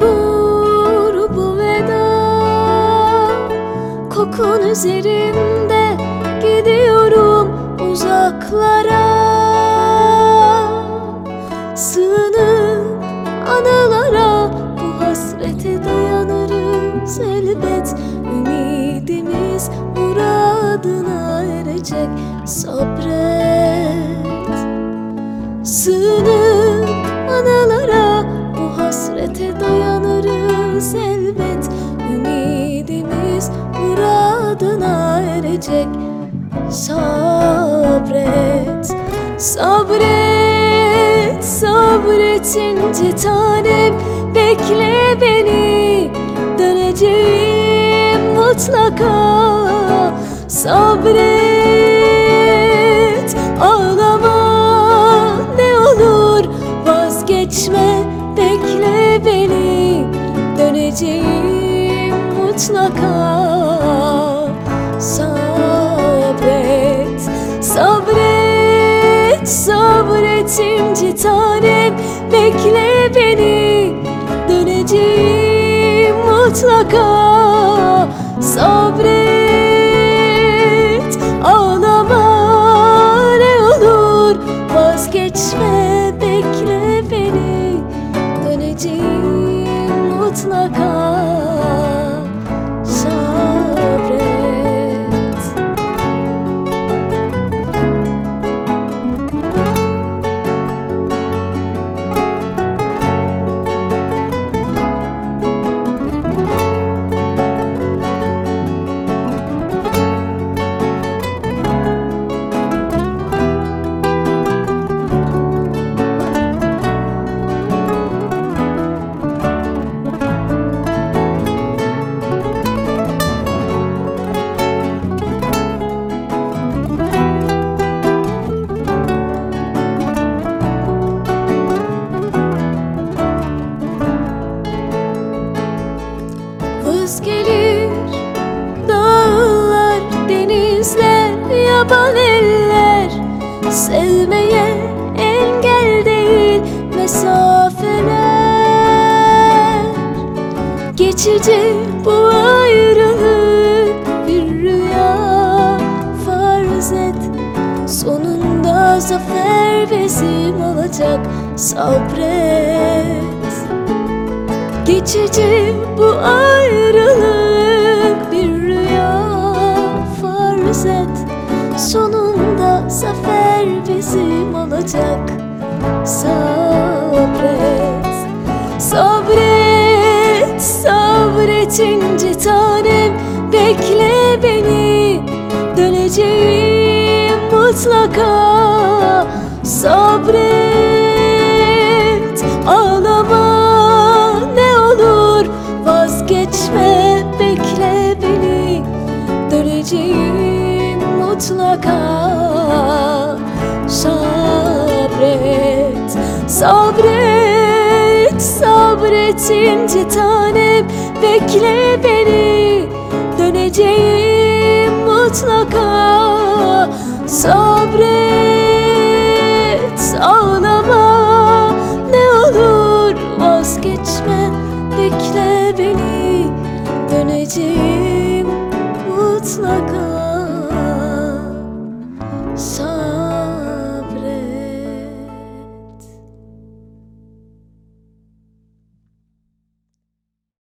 Mecbur bu veda, kokun üzerimde, gidiyorum uzaklara. Sığınıp anılara, bu hasrete dayanırız elbet. Ümidimiz muradına erecek, sabret. Sığınıp anılara, bu hasrete dayanırız elbet. Ümidimiz muradına erecek, sabret. Sabret, sabret inci tanem, bekle beni, döneceğim mutlaka. Sabret, ağlama ne olur, vazgeçme, bekle beni, döneceğim mutlaka. Sabret, sabret, sabret inci tanem, bekle beni, döneceğim mutlaka. Sabret, ağlama ne olur, vazgeçme, bekle beni, döneceğim mutlaka. Sabret. Vız gelir dağlar, denizler, yaban eller. Sevmeye engel değil mesafeler. Geçici bu ayrılık bir rüya, farz et. Sonunda zafer bizim olacak, sabret. Geçici bu ayrılık bir rüya, farz et. Sonunda zafer bizim olacak, sabret. Sabret, sabret inci tanem, bekle beni, döneceğim mutlaka. Sabret, ağlama ne olur, vazgeçme, bekle beni, döneceğim mutlaka. Sabret, sabret, sabret inci tanem, bekle beni, döneceğim mutlaka. Sabret, ağlama ne olur, vazgeçme, bekle beni, döneceğim